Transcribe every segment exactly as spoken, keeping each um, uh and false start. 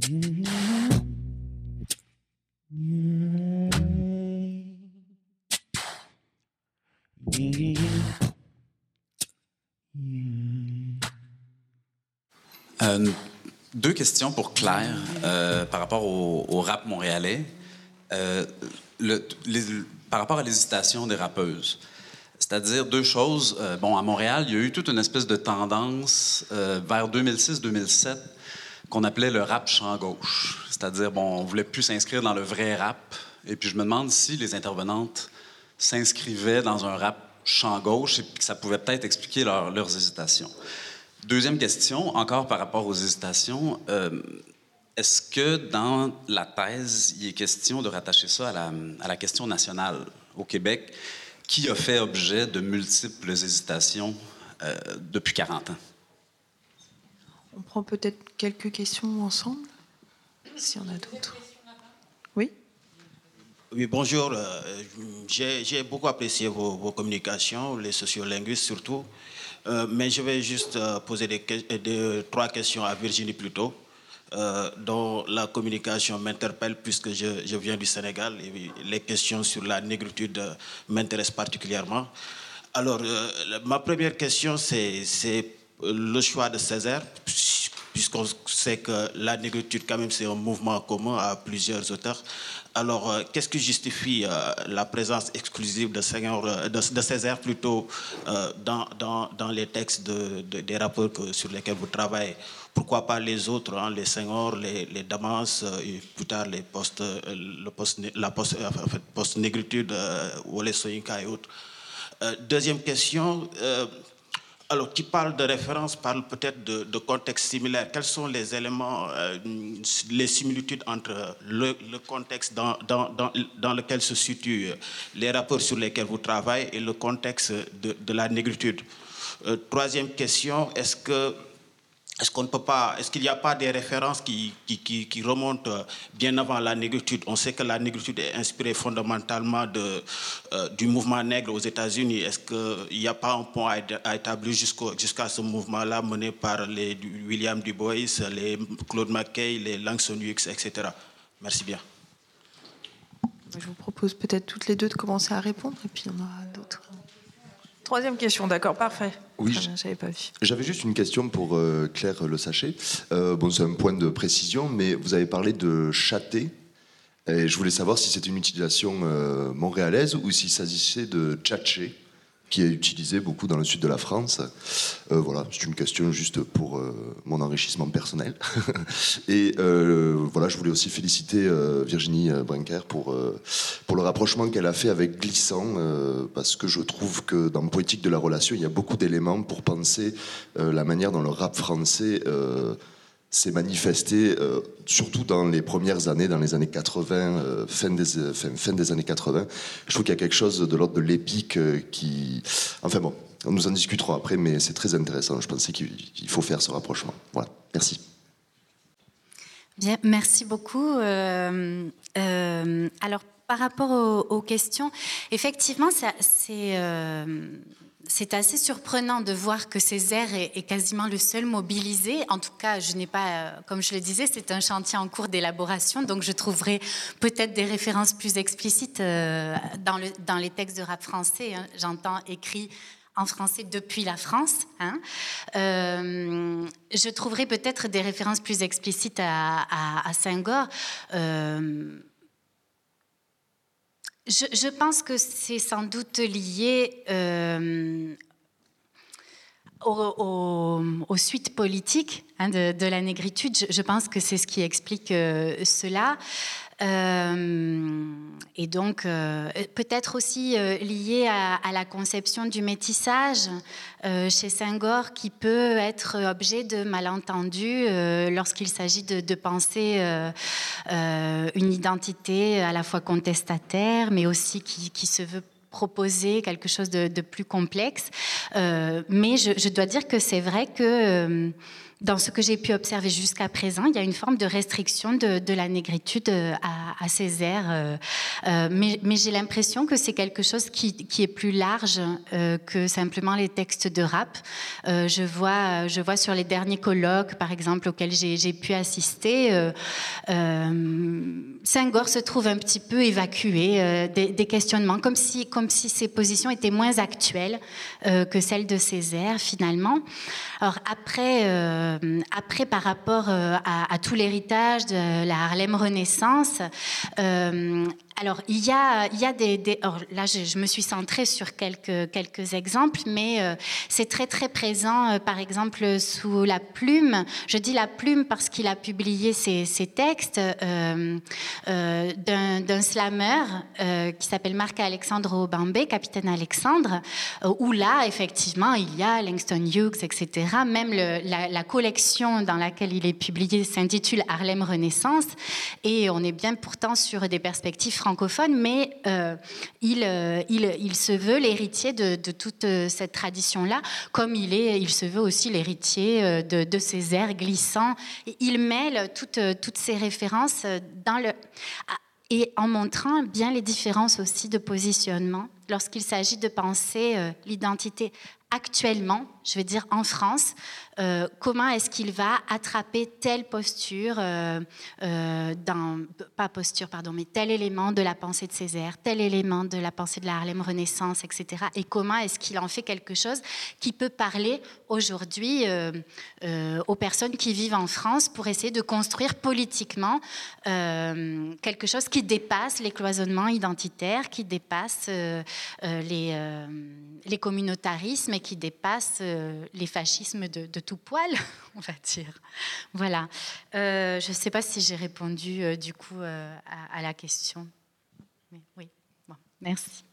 Euh, deux questions pour Claire euh, par rapport au, au rap montréalais. Euh, le, les, par rapport à l'hésitation des rappeuses. C'est-à-dire deux choses. Euh, bon, à Montréal, il y a eu toute une espèce de tendance euh, vers deux mille six deux mille sept qu'on appelait le rap champ gauche. C'est-à-dire, bon, on voulait plus s'inscrire dans le vrai rap. Et puis je me demande si les intervenantes s'inscrivaient dans un rap champ gauche et que ça pouvait peut-être expliquer leur, leurs hésitations. Deuxième question, encore par rapport aux hésitations. Euh, est-ce que dans la thèse, il est question de rattacher ça à la, à la question nationale au Québec, qui a fait objet de multiples hésitations euh, depuis quarante ans? On prend peut-être quelques questions ensemble, s'il y en a d'autres. Oui? Oui, bonjour. Euh, j'ai, j'ai beaucoup apprécié vos, vos communications, les sociolinguistes surtout. Euh, mais je vais juste euh, poser des, des, trois questions à Virginie plutôt, euh, dont la communication m'interpelle puisque je, je viens du Sénégal et les questions sur la négritude euh, m'intéressent particulièrement. Alors, euh, ma première question, c'est, c'est le choix de Césaire, puisqu'on sait que la négritude, quand même, c'est un mouvement commun à plusieurs auteurs. Alors, euh, qu'est-ce qui justifie euh, la présence exclusive de, Senghor, euh, de, de Césaire plutôt euh, dans, dans, dans les textes de, de, des rappeurs que, sur lesquels vous travaillez? Pourquoi pas les autres, hein, les Senghor, les, les Damas, euh, et plus tard les post, euh, le post, la post, euh, en fait, post-négritude, euh, ou les Soyinka et autres? euh, Deuxième question. Euh, Alors, qui parle de référence, parle peut-être de, de contexte similaire. Quels sont les éléments, euh, les similitudes entre le, le contexte dans, dans, dans, dans lequel se situent les rapports sur lesquels vous travaillez et le contexte de, de la négritude? euh, Troisième question, est-ce que Est-ce qu'on ne peut pas, est-ce qu'il n'y a pas des références qui, qui, qui, qui remontent bien avant la négritude? On sait que la négritude est inspirée fondamentalement de, euh, du mouvement nègre aux États-Unis. Est-ce qu'il n'y a pas un pont à, à établir jusqu'au, jusqu'à ce mouvement-là mené par les William Du Bois, les Claude McKay, les Langston Hughes, et cetera? Merci bien. Je vous propose peut-être toutes les deux de commencer à répondre et puis il y en aura d'autres. Troisième question, d'accord, parfait. Oui, Très bien, j'avais pas vu. J'avais juste une question pour euh, Claire Le Sachet. Euh, bon, c'est un point de précision, mais vous avez parlé de châter. Et je voulais savoir si c'était une utilisation euh, montréalaise ou s'il s'agissait de tchatcher, qui est utilisé beaucoup dans le sud de la France. Euh, voilà, c'est une question juste pour euh, mon enrichissement personnel. Et euh, voilà, je voulais aussi féliciter euh, Virginie Brinker pour, euh, pour le rapprochement qu'elle a fait avec Glissant, euh, parce que je trouve que dans Poétique de la relation, il y a beaucoup d'éléments pour penser euh, la manière dont le rap français euh, s'est manifesté, euh, surtout dans les premières années, dans les années quatre-vingts, euh, fin, des, fin, fin des années quatre-vingts. Je trouve qu'il y a quelque chose de l'ordre de l'épique euh, qui... Enfin bon, nous en discuterons après, mais c'est très intéressant. Je pensais qu'il faut faire ce rapprochement. Voilà, merci. Bien, merci beaucoup. Euh, euh, alors, par rapport aux, aux questions, effectivement, ça, c'est... Euh, C'est assez surprenant de voir que Césaire est, est quasiment le seul mobilisé. En tout cas, je n'ai pas, comme je le disais, c'est un chantier en cours d'élaboration, donc je trouverai peut-être des références plus explicites euh, dans, le, dans les textes de rap français. Hein. J'entends écrit en français depuis la France. Hein. Euh, je trouverai peut-être des références plus explicites à, à, à Senghor. Euh, Je, je pense que c'est sans doute lié euh, aux, aux, aux suites politiques hein, de, de la négritude. Je, je pense que c'est ce qui explique euh, cela. Euh, et donc, euh, peut-être aussi euh, lié à, à la conception du métissage euh, chez Senghor, qui peut être objet de malentendus euh, lorsqu'il s'agit de, de penser euh, euh, une identité à la fois contestataire, mais aussi qui, qui se veut proposer quelque chose de, de plus complexe. Euh, mais je, je dois dire que c'est vrai que euh, dans ce que j'ai pu observer jusqu'à présent, il y a une forme de restriction de, de la négritude à, à Césaire. Euh, euh, mais mais j'ai l'impression que c'est quelque chose qui, qui est plus large euh, que simplement les textes de rap. Euh, je, vois, je vois sur les derniers colloques, par exemple, auxquels j'ai, j'ai pu assister, euh, euh, Senghor se trouve un petit peu évacué euh, des, des questionnements, comme si, comme si ses positions étaient moins actuelles euh, que celles de Césaire, finalement. Alors après... Euh, Après, par rapport à, à tout l'héritage de la Harlem Renaissance, euh, alors il y a, il y a des... des alors là, je, je me suis centrée sur quelques, quelques exemples, mais euh, c'est très, très présent, euh, par exemple, sous la plume. Je dis la plume parce qu'il a publié ses, ses textes euh, euh, d'un, d'un slammer euh, qui s'appelle Marc-Alexandre Obambé, Capitaine Alexandre, euh, où là, effectivement, il y a Langston Hughes, et cetera. Même le, la, la collection dans laquelle il est publié s'intitule Harlem Renaissance, et on est bien pourtant sur des perspectives francophones, mais euh, il, euh, il, il se veut l'héritier de, de toute cette tradition-là, comme il, est, il se veut aussi l'héritier de, de ces airs glissants. Et il mêle toutes, toutes ces références dans le... et en montrant bien les différences aussi de positionnement lorsqu'il s'agit de penser euh, l'identité actuellement, je veux dire en France, euh, comment est-ce qu'il va attraper telle posture, euh, euh, dans, pas posture, pardon, mais tel élément de la pensée de Césaire, tel élément de la pensée de la Harlem Renaissance, et cetera. Et comment est-ce qu'il en fait quelque chose qui peut parler aujourd'hui euh, euh, aux personnes qui vivent en France pour essayer de construire politiquement euh, quelque chose qui dépasse les cloisonnements identitaires, qui dépasse euh, euh, les, euh, les communautarismes et qui dépasse euh, les fascismes de, de tout poil, on va dire. Voilà. Euh, je ne sais pas si j'ai répondu euh, du coup euh, à, à la question. Mais oui. Bon, merci.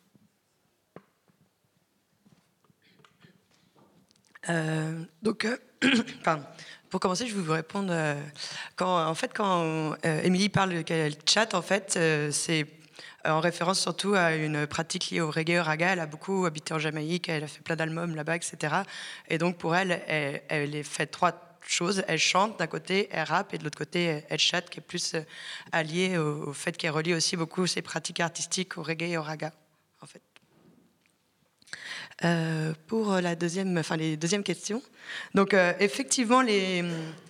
Euh, donc, euh, pardon. Pour commencer, je vais vous répondre. Euh, quand, en fait, quand euh, Émilie parle qu'elle chatte, en fait, euh, c'est en référence surtout à une pratique liée au reggae raga. Elle a beaucoup habité en Jamaïque, elle a fait plein d'albums là-bas, et cetera. Et donc pour elle, elle, elle fait trois choses. Elle chante d'un côté, elle rappe, et de l'autre côté, elle chatte, qui est plus alliée au, au fait qu'elle relie aussi beaucoup ses pratiques artistiques au reggae et au raga, en fait. Euh, pour la deuxième, enfin les deuxièmes questions. Donc euh, effectivement, les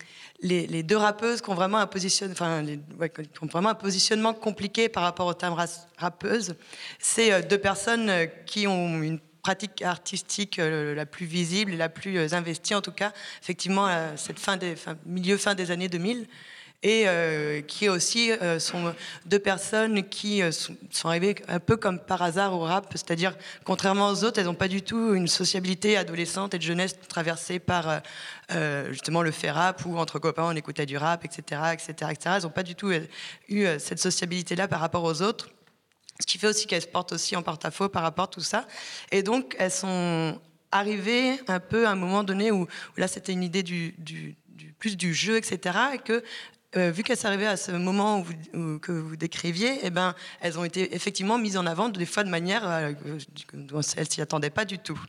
Les, les deux rappeuses qui ont vraiment un positionnement, enfin, les, ouais, qui ont vraiment un positionnement compliqué par rapport au terme rappeuse, c'est deux personnes qui ont une pratique artistique la plus visible et la plus investie, en tout cas, effectivement, à cette fin des, fin, milieu fin des années deux mille. Et euh, qui aussi euh, sont deux personnes qui euh, sont, sont arrivées un peu comme par hasard au rap, c'est-à-dire, contrairement aux autres, elles n'ont pas du tout une sociabilité adolescente et de jeunesse traversée par euh, justement le fait rap, où entre copains on écoutait du rap, et cetera, et cetera, et cetera. Elles n'ont pas du tout euh, eu euh, cette sociabilité-là par rapport aux autres, ce qui fait aussi qu'elles se portent aussi en porte-à-faux par rapport à tout ça. Et donc, elles sont arrivées un peu à un moment donné où, où là, c'était une idée du, du, du, plus du jeu, et cetera, et que Euh, vu qu'elles s'arrivaient à ce moment où vous, où, que vous décriviez, eh ben, elles ont été effectivement mises en avant des fois de manière euh, dont elles ne s'y attendaient pas du tout.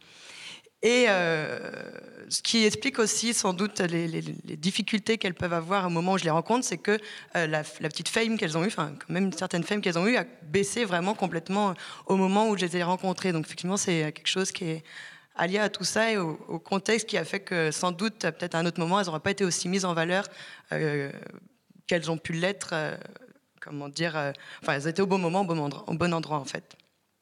Et euh, ce qui explique aussi sans doute les, les, les difficultés qu'elles peuvent avoir au moment où je les rencontre, c'est que euh, la, la petite fame qu'elles ont eue, enfin quand même une certaine fame qu'elles ont eue, a baissé vraiment complètement au moment où je les ai rencontrées. Donc effectivement, c'est quelque chose qui est allié à tout ça et au, au contexte qui a fait que sans doute, peut-être à un autre moment, elles n'auraient pas été aussi mises en valeur euh, qu'elles ont pu l'être, euh, comment dire, euh, enfin elles étaient au bon moment, au bon endroit, au bon endroit en fait.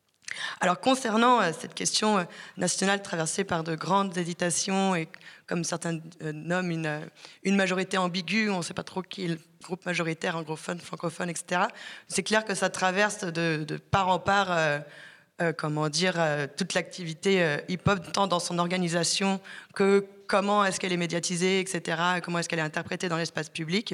Alors concernant euh, cette question euh, nationale traversée par de grandes hésitations et comme certains euh, nomment une, une majorité ambiguë, on ne sait pas trop qui est le groupe majoritaire, anglophone, francophone, et cetera. C'est clair que ça traverse de, de part en part euh, Euh, comment dire, euh, toute l'activité euh, hip-hop, tant dans son organisation que comment est-ce qu'elle est médiatisée, et cetera, comment est-ce qu'elle est interprétée dans l'espace public.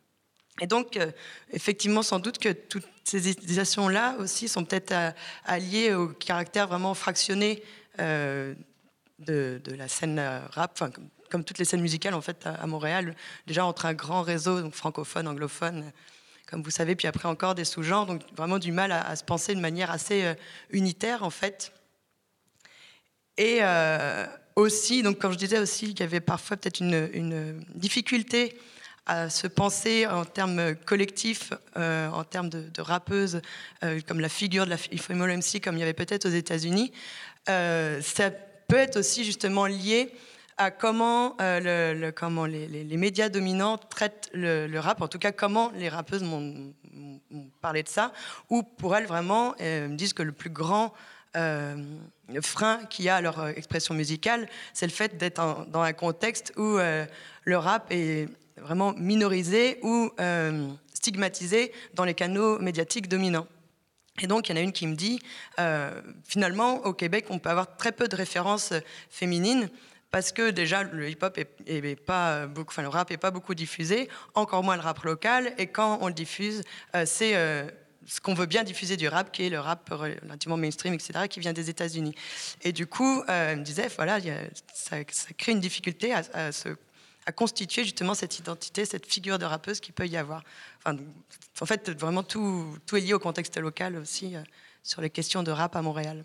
Et donc, euh, effectivement, sans doute que toutes ces hésitations-là aussi sont peut-être euh, alliées au caractère vraiment fractionné euh, de, de la scène euh, rap, enfin, comme, comme toutes les scènes musicales, en fait, à, à Montréal, déjà entre un grand réseau donc francophone, anglophone, comme vous savez, puis après encore des sous-genres, donc vraiment du mal à, à se penser de manière assez euh, unitaire en fait. Et euh, aussi, donc comme je disais aussi, qu'il y avait parfois peut-être une, une difficulté à se penser en termes collectifs, euh, en termes de, de rappeuses, euh, comme la figure de la female M C, comme il y avait peut-être aux États-Unis. Euh, ça peut être aussi justement lié à comment, euh, le, le, comment les, les, les médias dominants traitent le, le rap, en tout cas comment les rappeuses m'ont, m'ont parlé de ça, ou pour elles vraiment euh, me disent que le plus grand euh, frein qu'il y a à leur expression musicale, c'est le fait d'être en, dans un contexte où euh, le rap est vraiment minorisé ou euh, stigmatisé dans les canaux médiatiques dominants. Et donc, il y en a une qui me dit, euh, finalement, au Québec, on peut avoir très peu de références féminines parce que déjà, le hip-hop est, est pas beaucoup, enfin, le rap n'est pas beaucoup diffusé, encore moins le rap local, et quand on le diffuse, euh, c'est euh, ce qu'on veut bien diffuser du rap, qui est le rap relativement mainstream, et cetera, qui vient des États-Unis. Et du coup, euh, elle me disait, voilà, y a, ça, ça crée une difficulté à, à se à constituer justement cette identité, cette figure de rappeuse qu'il peut y avoir. Enfin, en fait, vraiment, tout, tout est lié au contexte local aussi, euh, sur les questions de rap à Montréal.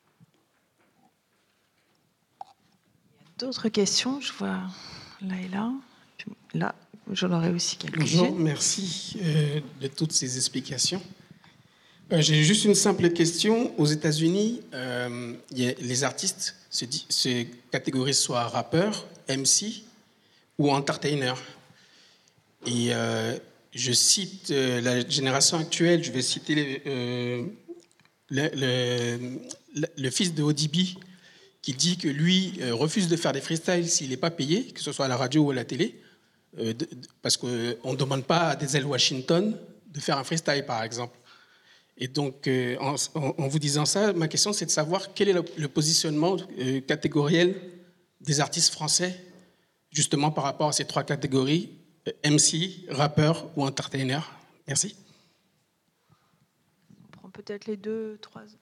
Il y a d'autres questions, je vois là et là. Là, j'en aurais aussi quelques-unes. Bonjour, merci euh, de toutes ces explications. Euh, j'ai juste une simple question. Aux États-Unis, euh, y a, les artistes se, dit, se catégorisent soit rappeurs, M C, ou entertainer. Et euh, je cite euh, la génération actuelle, je vais citer les, euh, le, le, le, le fils de O D B qui dit que lui euh, refuse de faire des freestyles s'il n'est pas payé, que ce soit à la radio ou à la télé, euh, de, de, parce qu'on ne demande pas à Denzel Washington de faire un freestyle, par exemple. Et donc, euh, en, en vous disant ça, ma question, c'est de savoir quel est le, le positionnement euh, catégoriel des artistes français justement par rapport à ces trois catégories, M C, rappeur ou entertainer. Merci. On prend peut-être les deux, trois questions.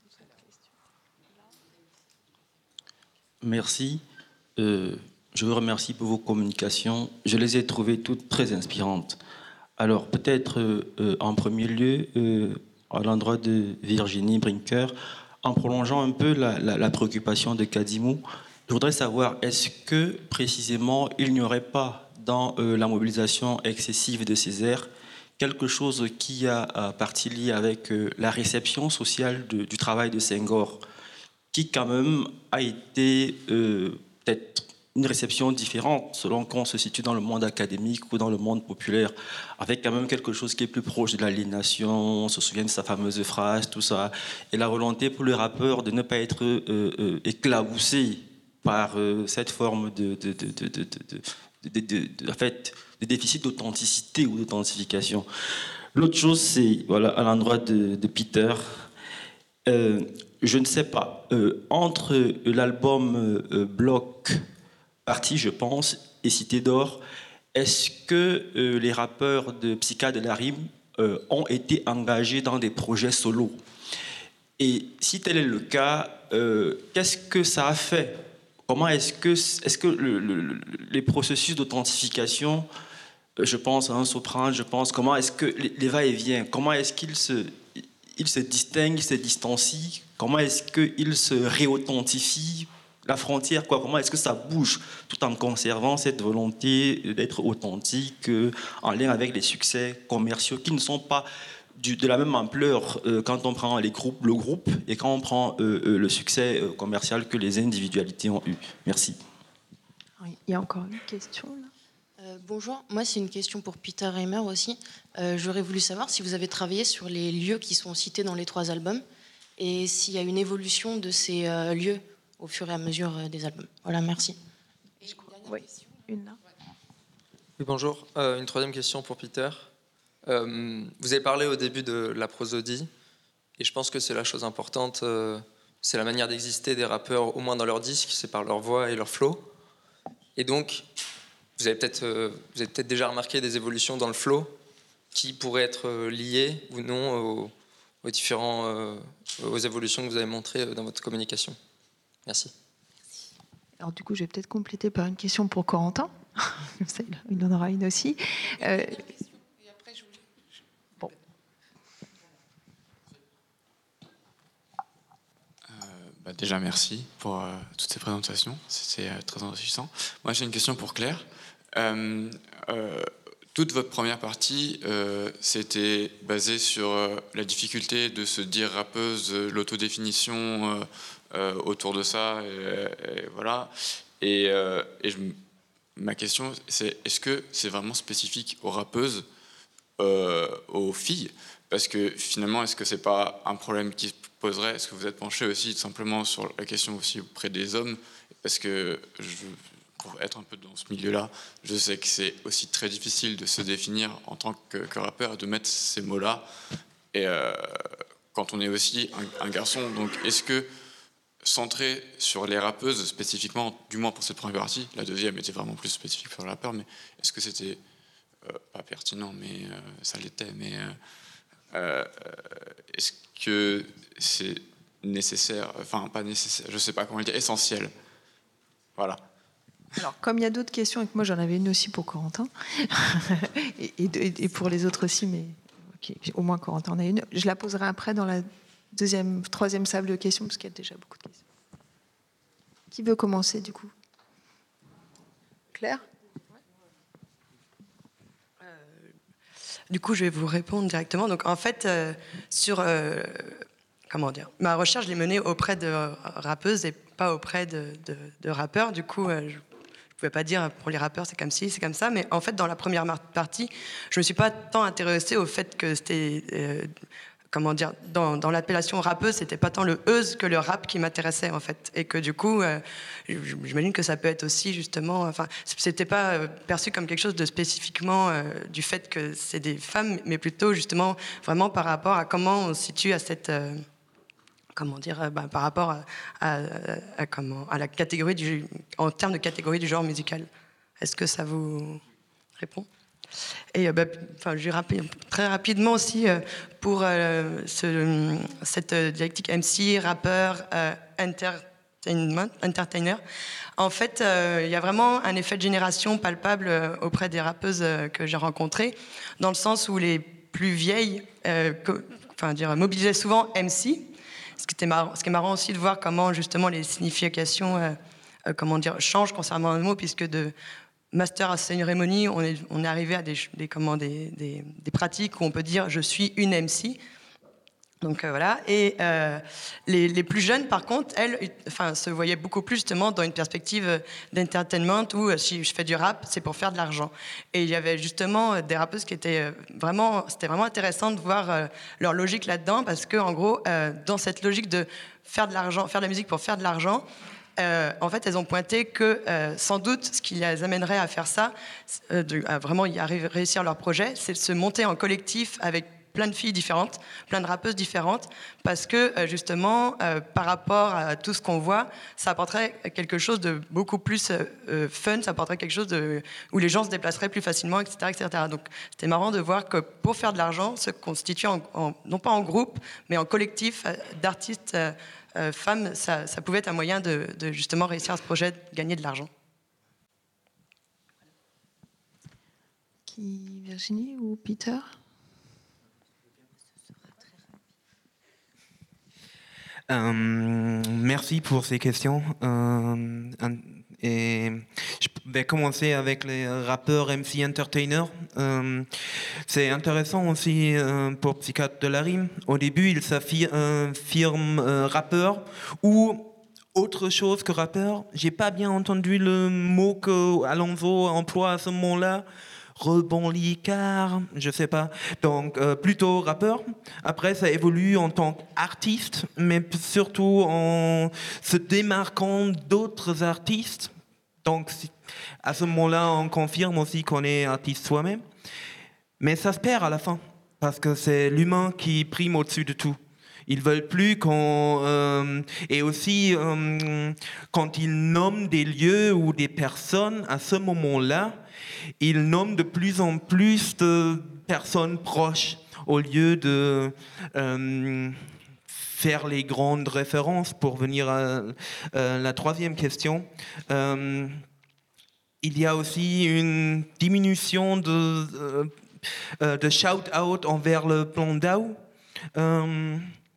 Merci. Euh, je vous remercie pour vos communications. Je les ai trouvées toutes très inspirantes. Alors, peut-être euh, en premier lieu, euh, à l'endroit de Virginie Brinker, en prolongeant un peu la, la, la préoccupation de Kadimou, je voudrais savoir, est-ce que, précisément, il n'y aurait pas, dans euh, la mobilisation excessive de ces airs, quelque chose qui a euh, partie liée avec euh, la réception sociale de, du travail de Senghor, qui, quand même, a été euh, peut-être une réception différente selon qu'on se situe dans le monde académique ou dans le monde populaire, avec quand même quelque chose qui est plus proche de l'aliénation, on se souvient de sa fameuse phrase, tout ça, et la volonté pour le rappeur de ne pas être euh, euh, éclaboussé par euh, cette forme de, de, de, de, de, de, de, de, de, en fait, de déficit d'authenticité ou d'authentification. L'autre chose, c'est voilà, à l'endroit de, de Peter, euh, je ne sais pas, euh, entre l'album euh, Bloc Parti, je pense, et Cité d'Or, est-ce que euh, les rappeurs de Psyka de la Rime euh, ont été engagés dans des projets solos? Et si tel est le cas, euh, qu'est-ce que ça a fait? Comment est-ce que, est-ce que le, le, les processus d'authentification, je pense à un soprano, je pense, comment est-ce que les, les va-et-vient, comment est-ce qu'ils se, ils se distinguent, ils se distancient, comment est-ce qu'ils se réauthentifient, la frontière, quoi, comment est-ce que ça bouge, tout en conservant cette volonté d'être authentique, euh, en lien avec les succès commerciaux qui ne sont pas du, de la même ampleur euh, quand on prend les groupes, le groupe et quand on prend euh, euh, le succès euh, commercial que les individualités ont eu. Merci. Oui, il y a encore une question là. Euh, bonjour, moi c'est une question pour Peter Reimer aussi. Euh, j'aurais voulu savoir si vous avez travaillé sur les lieux qui sont cités dans les trois albums et s'il y a une évolution de ces euh, lieux au fur et à mesure euh, des albums. Voilà, merci. Et je crois, oui, une là. Oui, bonjour. Euh, une troisième question pour Peter. Euh, vous avez parlé au début de la prosodie et je pense que c'est la chose importante. Euh, c'est la manière d'exister des rappeurs, au moins dans leur disque, c'est par leur voix et leur flow. Et donc, vous avez peut-être, euh, vous avez peut-être déjà remarqué des évolutions dans le flow qui pourraient être euh, liées ou non aux, aux différents, euh, aux évolutions que vous avez montrées dans votre communication. Merci. Alors du coup, je vais peut-être compléter par une question pour Corentin. Il en aura une aussi. Euh, bon, Bah, déjà, merci pour euh, toutes ces présentations. C'était euh, très enrichissant. Moi, j'ai une question pour Claire. Euh, euh, toute votre première partie, euh, c'était basé sur euh, la difficulté de se dire rappeuse, euh, l'autodéfinition euh, euh, autour de ça, et, et voilà. Et, euh, et je, ma question, c'est est-ce que c'est vraiment spécifique aux rappeuses, euh, aux filles? Parce que finalement, est-ce que c'est pas un problème qui se poserait? Est-ce que vous êtes penché aussi simplement sur la question aussi auprès des hommes? Parce que je, pour être un peu dans ce milieu-là, je sais que c'est aussi très difficile de se définir en tant que, que rappeur et de mettre ces mots-là. Et euh, quand on est aussi un, un garçon, donc est-ce que centré sur les rappeuses spécifiquement, du moins pour cette première partie, la deuxième était vraiment plus spécifique pour les rappeurs, mais est-ce que c'était euh, pas pertinent, mais euh, ça l'était, mais euh, Euh, est-ce que c'est nécessaire, enfin pas nécessaire, je sais pas comment dire, essentiel? Voilà. Alors, comme il y a d'autres questions, et que moi j'en avais une aussi pour Corentin, et, et, et pour les autres aussi, mais okay, au moins Corentin en a une, je la poserai après dans la deuxième, troisième salle de questions, parce qu'il y a déjà beaucoup de questions. Qui veut commencer du coup? Claire? Du coup, je vais vous répondre directement. Donc, en fait, euh, sur euh, comment dire, ma recherche, je l'ai menée auprès de rappeuses et pas auprès de, de, de rappeurs. Du coup, euh, je ne pouvais pas dire pour les rappeurs c'est comme ci, c'est comme ça. Mais en fait, dans la première partie, je me suis pas tant intéressée au fait que c'était euh, comment dire, dans, dans l'appellation rappeuse, c'était pas tant le euse que le rap qui m'intéressait en fait, et que du coup, euh, j'imagine que ça peut être aussi justement, enfin, c'était pas euh, perçu comme quelque chose de spécifiquement euh, du fait que c'est des femmes, mais plutôt justement vraiment par rapport à comment on se situe à cette, euh, comment dire, euh, bah, par rapport à, à, à, à comment, à la catégorie du, en termes de catégorie du genre musical. Est-ce que ça vous répond? Et euh, bah, enfin, je vais rappeler très rapidement aussi euh, pour euh, ce, cette dialectique M C, rappeur, euh, entertainment, entertainer. En fait, il euh, y a vraiment un effet de génération palpable euh, auprès des rappeuses euh, que j'ai rencontrées, dans le sens où les plus vieilles, euh, co- enfin, dire, mobilisaient souvent M C. Ce qui, était marrant, ce qui est marrant aussi de voir comment justement les significations, euh, euh, comment dire, changent concernant un mot, puisque de master à cérémonie, on est, on est arrivé à des, des, comment, des, des, des pratiques où on peut dire je suis une M C. Donc euh, voilà. Et euh, les, les plus jeunes, par contre, elles, enfin, se voyaient beaucoup plus justement dans une perspective d'entertainment où euh, si je fais du rap, c'est pour faire de l'argent. Et il y avait justement euh, des rappeuses qui étaient vraiment, c'était vraiment intéressant de voir euh, leur logique là-dedans, parce que en gros, euh, dans cette logique de faire de l'argent, faire de la musique pour faire de l'argent. Euh, en fait, elles ont pointé que euh, sans doute ce qui les amènerait à faire ça, euh, de, à vraiment y arriver, réussir leur projet, c'est de se monter en collectif avec plein de filles différentes, plein de rappeuses différentes, parce que euh, justement, euh, par rapport à tout ce qu'on voit, ça apporterait quelque chose de beaucoup plus euh, fun, ça apporterait quelque chose de, où les gens se déplaceraient plus facilement, et cetera, et cetera. Donc, c'était marrant de voir que pour faire de l'argent, se constituer en, en, non pas en groupe, mais en collectif euh, d'artistes euh, Euh, femmes, ça, ça pouvait être un moyen de, de justement réussir à ce projet, de gagner de l'argent. Qui, Virginie ou Peter? Euh, merci pour ces questions. Euh, et je vais commencer avec les rappeurs M C entertainers. Euh, c'est intéressant aussi euh, pour Psychiatre de la rime. Au début, il s'affirme euh, rappeur ou autre chose que rappeur. J'ai pas bien entendu le mot que Alonso emploie à ce moment-là. Rebond-licard, je sais pas. Donc euh, plutôt rappeur. Après, ça évolue en tant qu'artiste, mais surtout en se démarquant d'autres artistes. Donc à ce moment-là, on confirme aussi qu'on est artiste soi-même. Mais ça se perd à la fin, parce que c'est l'humain qui prime au-dessus de tout. Ils veulent plus qu'on... Euh, et aussi, euh, quand ils nomment des lieux ou des personnes, à ce moment-là, ils nomment de plus en plus de personnes proches, au lieu de euh, faire les grandes références. Pour venir à euh, la troisième question, euh, il y a aussi une diminution de, euh, de shout-out envers le plan D A O. Euh,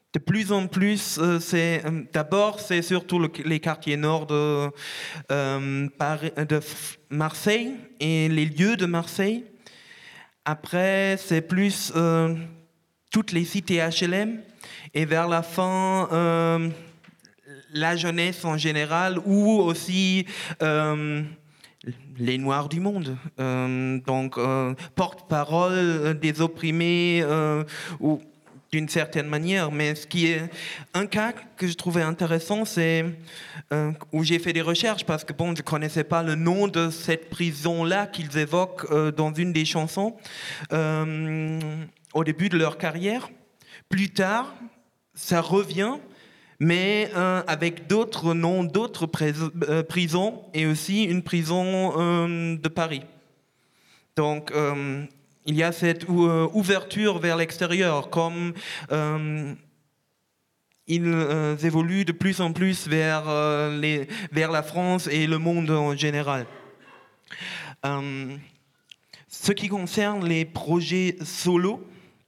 de plus en plus, euh, c'est euh, d'abord c'est surtout le, les quartiers nord de, euh, Paris, de Marseille et les lieux de Marseille. Après, c'est plus euh, toutes les cités H L M et vers la fin, euh, la jeunesse en général ou aussi euh, les Noirs du monde. Euh, donc, euh, porte-parole des opprimés euh, ou d'une certaine manière, mais ce qui est un cas que je trouvais intéressant, c'est euh, où j'ai fait des recherches parce que bon, je connaissais pas le nom de cette prison-là qu'ils évoquent euh, dans une des chansons euh, au début de leur carrière. Plus tard, ça revient, mais euh, avec d'autres noms, d'autres pris- euh, prisons et aussi une prison euh, de Paris. Donc euh, il y a cette ouverture vers l'extérieur, comme euh, ils euh, évoluent de plus en plus vers, euh, les, vers la France et le monde en général. Euh, ce qui concerne les projets solo,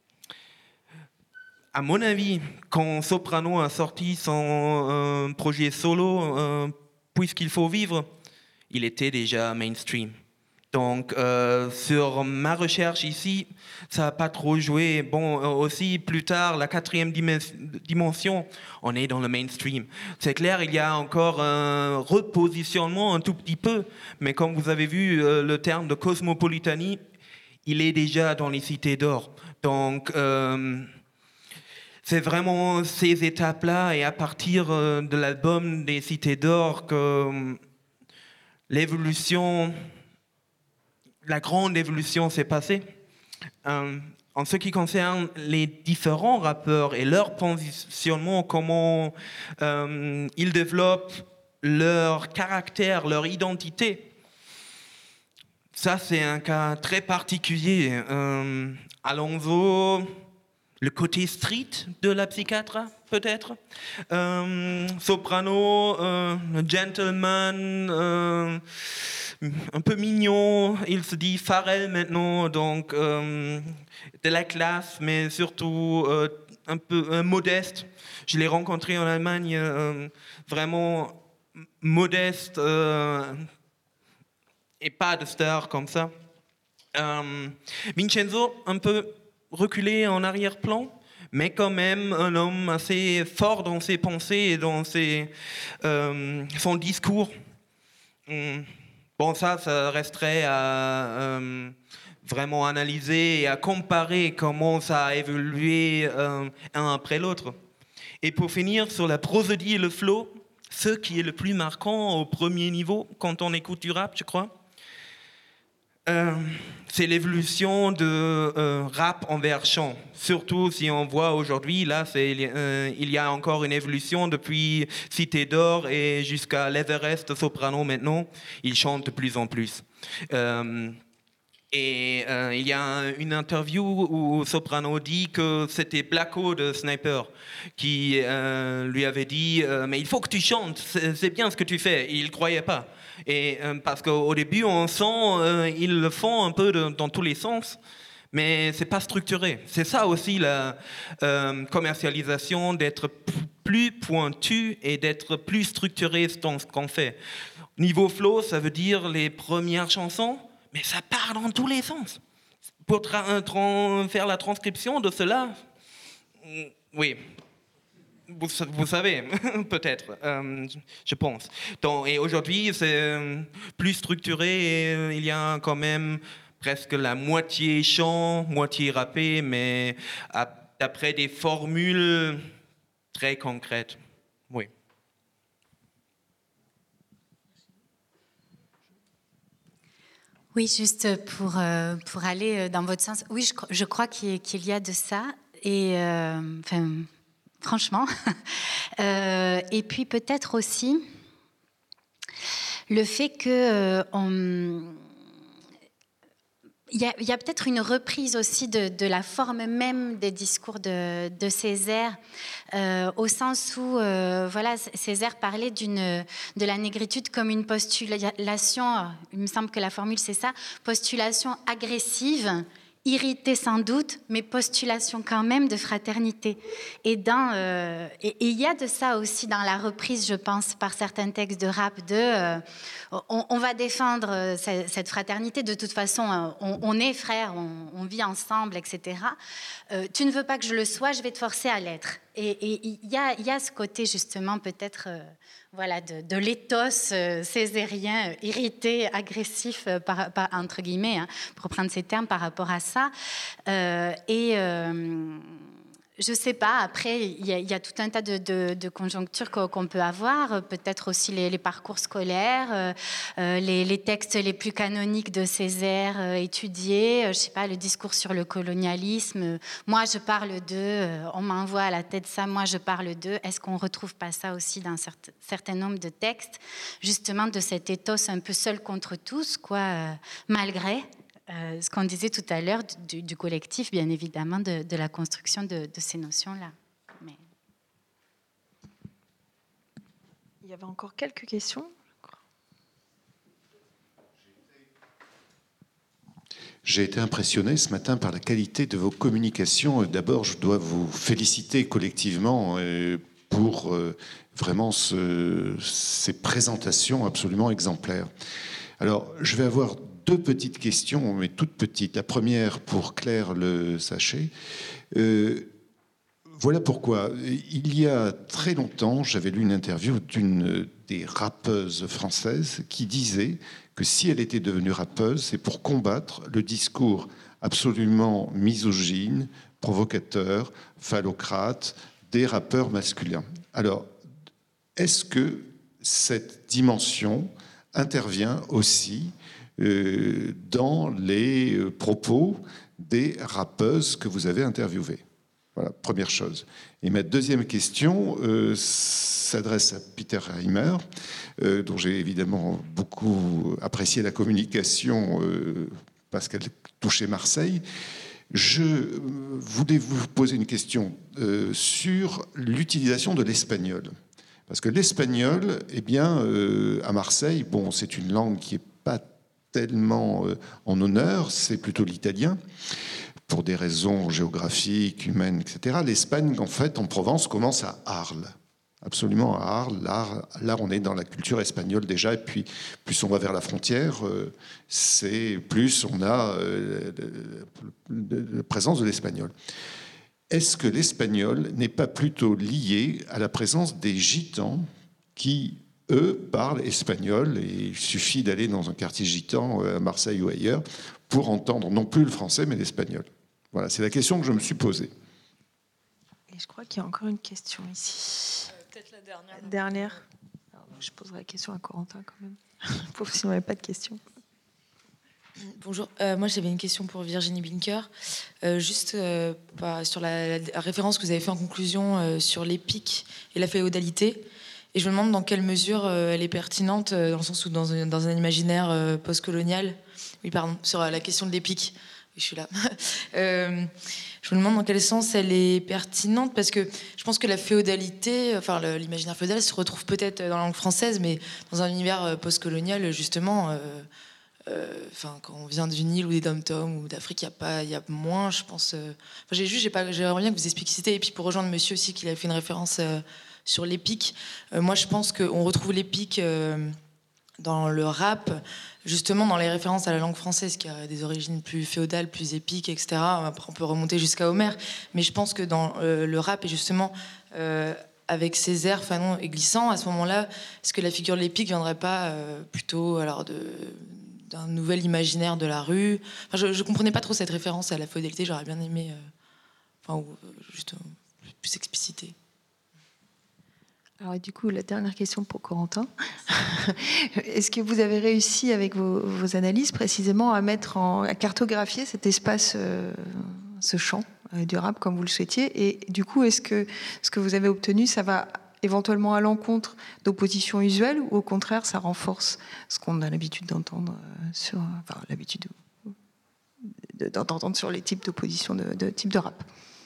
à mon avis, quand Soprano a sorti son euh, projet solo, euh, Puisqu'il faut vivre, il était déjà mainstream. Donc, euh, sur ma recherche ici, ça n'a pas trop joué. Bon, aussi, plus tard, la quatrième dimension, on est dans le mainstream. C'est clair, il y a encore un repositionnement un tout petit peu, mais comme vous avez vu, euh, le terme de cosmopolitanie, il est déjà dans les cités d'or. Donc, euh, c'est vraiment ces étapes-là, et à partir euh, de l'album des cités d'or, que euh, l'évolution... La grande évolution s'est passée. Euh, en ce qui concerne les différents rappeurs et leur positionnement, comment euh, ils développent leur caractère, leur identité, ça c'est un cas très particulier. Euh, Alonso, le côté street de la psychiatre, peut-être. Euh, Soprano, euh, le gentleman... Euh, un peu mignon, il se dit Pharrell maintenant, donc euh, de la classe, mais surtout euh, un peu euh, modeste. Je l'ai rencontré en Allemagne, euh, vraiment modeste euh, et pas de star comme ça. Euh, Vincenzo, un peu reculé en arrière-plan, mais quand même un homme assez fort dans ses pensées et dans ses, euh, son discours. Hum. Bon, ça, ça resterait à euh, vraiment analyser et à comparer comment ça a évolué euh, un après l'autre. Et pour finir, sur la prosodie et le flow, ce qui est le plus marquant au premier niveau, quand on écoute du rap, je crois, euh, c'est l'évolution de euh, rap envers chant. Surtout si on voit aujourd'hui, là, c'est, euh, il y a encore une évolution depuis Cité d'Or et jusqu'à l'Everest Soprano maintenant. Ils chantent de plus en plus. Euh, et euh, il y a une interview où Soprano dit que c'était Blacko de Sniper qui euh, lui avait dit euh, « Mais il faut que tu chantes, c'est, c'est bien ce que tu fais. » Il ne croyait pas. Et, euh, parce qu'au début, on sent euh, ils le font un peu de, dans tous les sens, mais c'est pas structuré. C'est ça aussi la euh, commercialisation, d'être p- plus pointu et d'être plus structuré dans ce qu'on fait. Niveau flow, ça veut dire les premières chansons, mais ça part dans tous les sens. Pour tra- tra- faire la transcription de cela, oui. Vous, vous savez, peut-être, euh, je pense. Donc, et aujourd'hui, c'est plus structuré et euh, il y a quand même presque la moitié chant, moitié rappé, mais à, d'après des formules très concrètes. Oui. Oui, juste pour, euh, pour aller dans votre sens. Oui, je, je crois qu'il, qu'il y a de ça. Et, euh, enfin, franchement. euh, et puis peut-être aussi le fait que euh, on... il y a, il y a peut-être une reprise aussi de, de la forme même des discours de, de Césaire, euh, au sens où euh, voilà, Césaire parlait d'une, de la négritude comme une postulation, il me semble que la formule c'est ça, postulation agressive irrité sans doute, mais postulation quand même de fraternité. Et dans, euh, et il y a de ça aussi dans la reprise, je pense, par certains textes de rap, de euh, on, on va défendre cette, cette fraternité, de toute façon, on, on est frères, on, on vit ensemble, et cetera. Euh, tu ne veux pas que je le sois, je vais te forcer à l'être. Et il y a, y a ce côté, justement, peut-être... Euh, Voilà, de, de l'éthos euh, césarien, euh, irrité, agressif, euh, par, par, entre guillemets, hein, pour prendre ces termes par rapport à ça. Euh, et euh, je ne sais pas, après, il y, y a tout un tas de, de, de conjonctures qu'on, qu'on peut avoir, peut-être aussi les, les parcours scolaires, euh, euh, les, les textes les plus canoniques de Césaire euh, étudiés, euh, je ne sais pas, le discours sur le colonialisme. Euh, moi, je parle d'eux, euh, on m'envoie à la tête ça, moi, je parle d'eux. Est-ce qu'on ne retrouve pas ça aussi dans un certain, certain nombre de textes, justement de cet éthos un peu seul contre tous, quoi, euh, malgré Euh, ce qu'on disait tout à l'heure du, du collectif, bien évidemment, de, de la construction de, de ces notions-là. Mais... Il y avait encore quelques questions. J'ai été impressionné ce matin par la qualité de vos communications. D'abord, je dois vous féliciter collectivement pour vraiment ce, ces présentations absolument exemplaires. Alors, je vais avoir deux petites questions, mais toutes petites. La première pour Claire Le Sachet. Euh, voilà pourquoi. Il y a très longtemps, j'avais lu une interview d'une des rappeuses françaises qui disait que si elle était devenue rappeuse, c'est pour combattre le discours absolument misogyne, provocateur, phallocrate des rappeurs masculins. Alors, est-ce que cette dimension intervient aussi euh, dans les propos des rappeuses que vous avez interviewées? Voilà, première chose. Et ma deuxième question euh, s'adresse à Peter Reimer, euh, dont j'ai évidemment beaucoup apprécié la communication euh, parce qu'elle touchait Marseille. Je voulais vous poser une question euh, sur l'utilisation de l'espagnol. Parce que l'espagnol, eh bien, euh, à Marseille, bon, c'est une langue qui n'est pas tellement euh, en honneur, c'est plutôt l'italien, pour des raisons géographiques, humaines, et cetera. L'Espagne, en fait, en Provence, commence à Arles. Absolument à Arles. Là, là, on est dans la culture espagnole déjà, et puis plus on va vers la frontière, euh, c'est plus on a euh, la présence de l'espagnol. Est-ce que l'espagnol n'est pas plutôt lié à la présence des gitans qui, eux, parlent espagnol, et il suffit d'aller dans un quartier gitan à Marseille ou ailleurs pour entendre non plus le français mais l'espagnol? Voilà, c'est la question que je me suis posée. Et je crois qu'il y a encore une question ici. Euh, peut-être la dernière. La dernière. Alors, je poserai la question à Corentin quand même, pour s'il n'y avait pas de questions. Bonjour, euh, moi j'avais une question pour Virginie Bincker, euh, juste euh, bah, sur la, la référence que vous avez fait en conclusion euh, sur l'épique et la féodalité. Et je me demande dans quelle mesure euh, elle est pertinente, euh, dans le sens où dans un, dans un imaginaire euh, postcolonial, oui pardon, sur la question de l'épique, oui, je suis là. euh, je me demande dans quel sens elle est pertinente, parce que je pense que la féodalité, enfin le, l'imaginaire féodal se retrouve peut-être dans la langue française, mais dans un univers postcolonial, justement... Euh, Enfin, euh, quand on vient d'une île ou des dom-toms ou d'Afrique, il y a pas, il y a moins, je pense. Euh... Enfin, j'ai juste, j'ai pas, j'aimerais bien que vous expliciez. Et puis pour rejoindre Monsieur aussi, qu'il a fait une référence euh, sur l'épique. Euh, moi, je pense qu'on retrouve l'épique euh, dans le rap, justement dans les références à la langue française, qui a des origines plus féodales, plus épiques, et cetera. Après, on peut remonter jusqu'à Homère, mais je pense que dans euh, le rap, et justement euh, avec ces airs Fanon et glissants, à ce moment-là, est-ce que la figure de l'épique viendrait pas euh, plutôt, alors de d'un nouvel imaginaire de la rue? Enfin, je ne comprenais pas trop cette référence à la féodalité, j'aurais bien aimé euh, enfin, ou, euh, juste euh, plus expliciter. Alors du coup, la dernière question pour Corentin. Est-ce que vous avez réussi avec vos, vos analyses précisément à mettre en, à cartographier cet espace, euh, ce champ euh, du rap comme vous le souhaitiez? Et du coup, est-ce que ce que vous avez obtenu, ça va éventuellement à l'encontre d'oppositions usuelles, ou au contraire ça renforce ce qu'on a l'habitude d'entendre sur, enfin l'habitude d'entendre sur les types d'oppositions de, de type de rap?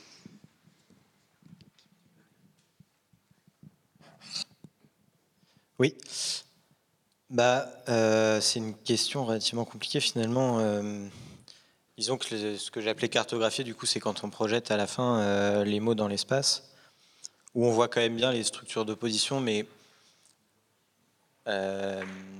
Oui, bah euh, c'est une question relativement compliquée finalement. Euh, disons que les, ce que j'ai appelé cartographier, du coup, c'est quand on projette à la fin euh, les mots dans l'espace, où on voit quand même bien les structures d'opposition, mais euh,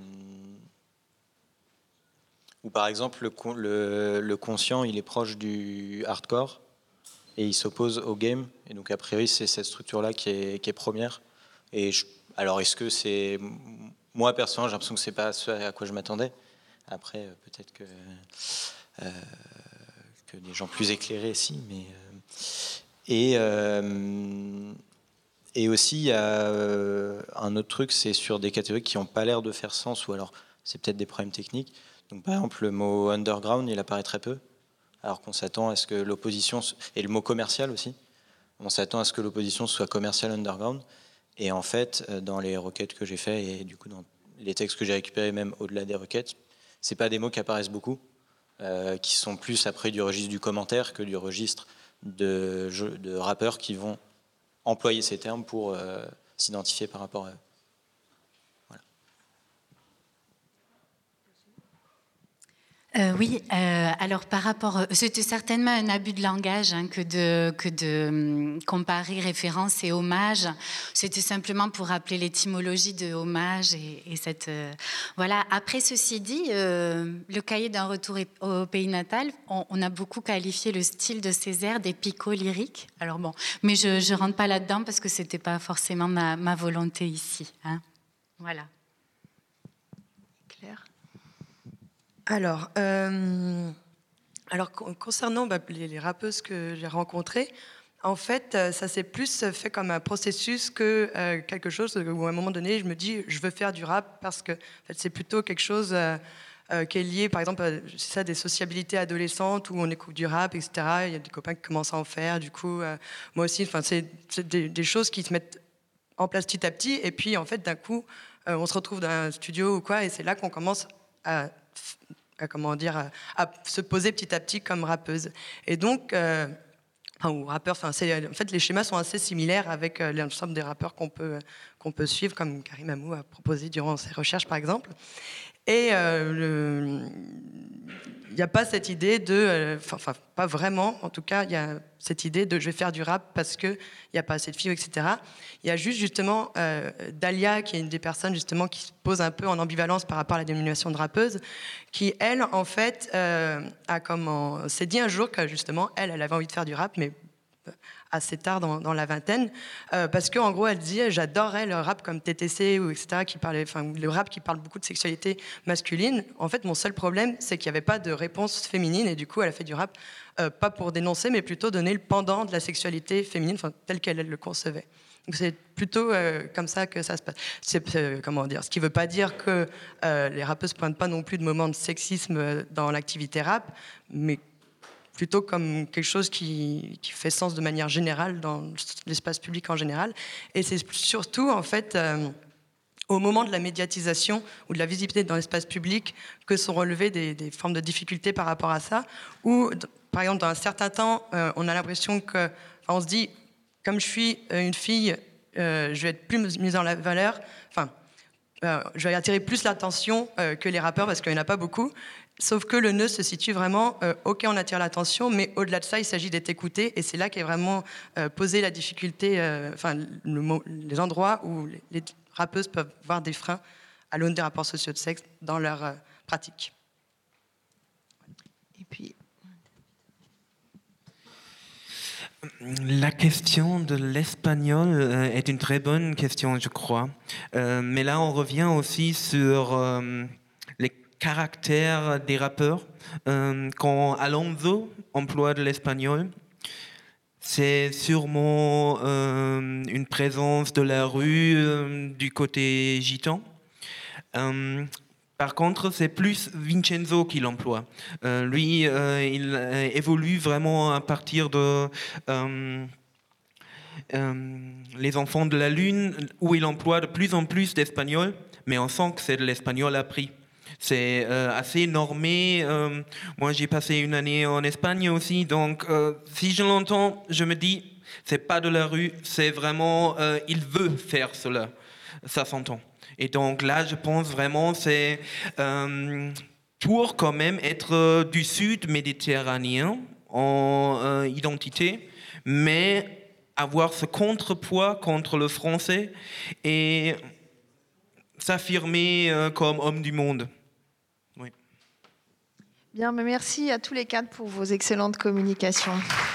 où par exemple le, le, le conscient, il est proche du hardcore et il s'oppose au game, et donc a priori c'est cette structure-là qui est, qui est première. Et je, alors est-ce que c'est, moi personnellement, j'ai l'impression que c'est pas ce à quoi je m'attendais. Après, peut-être que euh, que des gens plus éclairés, si, mais euh, et euh, et aussi il y a euh, un autre truc, c'est sur des catégories qui n'ont pas l'air de faire sens, ou alors c'est peut-être des problèmes techniques. Donc par exemple le mot underground, il apparaît très peu, alors qu'on s'attend à ce que l'opposition, et le mot commercial aussi, on s'attend à ce que l'opposition soit commercial underground. Et en fait, dans les requêtes que j'ai fait, et du coup dans les textes que j'ai récupérés, même au-delà des requêtes, c'est pas des mots qui apparaissent beaucoup, euh, qui sont plus après du registre du commentaire que du registre de, de rappeurs qui vont employer ces termes pour euh, s'identifier par rapport à eux. Euh, oui, euh, alors par rapport, c'était certainement un abus de langage hein, que de que de um, comparer référence et hommage. C'était simplement pour rappeler l'étymologie de hommage et, et cette euh, voilà. Après ceci dit, euh, le cahier d'un retour au pays natal, on, on a beaucoup qualifié le style de Césaire d'épico-lyrique. Alors bon, mais je je rentre pas là-dedans parce que c'était pas forcément ma ma volonté ici. Hein. Voilà. Claire. Alors, euh, alors concernant bah, les, les rappeuses que j'ai rencontrées, en fait, ça s'est plus fait comme un processus que euh, quelque chose où à un moment donné, je me dis, je veux faire du rap parce que en fait, c'est plutôt quelque chose euh, euh, qui est lié, par exemple, à c'est ça, des sociabilités adolescentes où on écoute du rap, et cetera. Il y a des copains qui commencent à en faire, du coup, euh, moi aussi, enfin, c'est, c'est des, des choses qui se mettent en place petit à petit, et puis en fait, d'un coup, euh, on se retrouve dans un studio ou quoi, et c'est là qu'on commence à à, comment dire, à, à se poser petit à petit comme rappeuse. Et donc, euh, enfin, ou rappeur, enfin, c'est, en fait, les schémas sont assez similaires avec euh, l'ensemble des rappeurs qu'on peut, qu'on peut suivre, comme Karim Amou a proposé durant ses recherches, par exemple. Et euh, il n'y a pas cette idée de... Enfin, euh, pas vraiment, en tout cas, il y a cette idée de je vais faire du rap parce qu'il n'y a pas assez de filles, et cetera. Il y a juste, justement, euh, Dalia, qui est une des personnes, justement, qui se pose un peu en ambivalence par rapport à la dénomination de rappeuse, qui, elle, en fait, euh, a comment... s'est dit un jour que, justement, elle, elle avait envie de faire du rap, mais assez tard dans, dans la vingtaine, euh, parce qu'en gros, elle dit, j'adorais le rap comme T T C, ou et cetera, qui parlait, enfin, le rap qui parle beaucoup de sexualité masculine. En fait, mon seul problème, c'est qu'il n'y avait pas de réponse féminine, et du coup, elle a fait du rap, euh, pas pour dénoncer, mais plutôt donner le pendant de la sexualité féminine, enfin, tel qu'elle le concevait. Donc c'est plutôt euh, comme ça que ça se passe. C'est, c'est, comment dire, ce qui ne veut pas dire que euh, les rappeuses ne pointent pas non plus de moments de sexisme dans l'activité rap, mais plutôt comme quelque chose qui, qui fait sens de manière générale dans l'espace public en général. Et c'est surtout, en fait, euh, au moment de la médiatisation ou de la visibilité dans l'espace public que sont relevées des, des formes de difficultés par rapport à ça, où, par exemple, dans un certain temps, euh, on a l'impression que, enfin, on se dit, comme je suis une fille, euh, je vais être plus mise en valeur, enfin, euh, je vais attirer plus l'attention euh, que les rappeurs parce qu'il n'y en a pas beaucoup. Sauf que le nœud se situe vraiment, euh, ok, on attire l'attention, mais au-delà de ça, il s'agit d'être écouté, et c'est là qu'est vraiment euh, posée la difficulté, euh, enfin, le, les endroits où les, les rappeuses peuvent voir des freins à l'aune des rapports sociaux de sexe dans leur euh, pratique. Et puis... La question de l'espagnol euh, est une très bonne question, je crois. Euh, mais là, on revient aussi sur... Euh, les caractère des rappeurs. Euh, quand Alonso emploie de l'espagnol, c'est sûrement euh, une présence de la rue euh, du côté gitan. Euh, par contre, c'est plus Vincenzo qui l'emploie. Euh, lui, euh, il euh, évolue vraiment à partir de euh, euh, Les Enfants de la Lune, où il emploie de plus en plus d'espagnol, mais on sent que c'est de l'espagnol appris. C'est euh, assez normé. Euh, moi, j'ai passé une année en Espagne aussi, donc euh, si je l'entends, je me dis, c'est pas de la rue, c'est vraiment, euh, il veut faire cela. Ça s'entend. Et donc là, je pense vraiment, c'est euh, pour quand même être euh, du sud méditerranéen en euh, identité, mais avoir ce contrepoids contre le français et s'affirmer euh, comme homme du monde. Oui. Bien, mais merci à tous les quatre pour vos excellentes communications.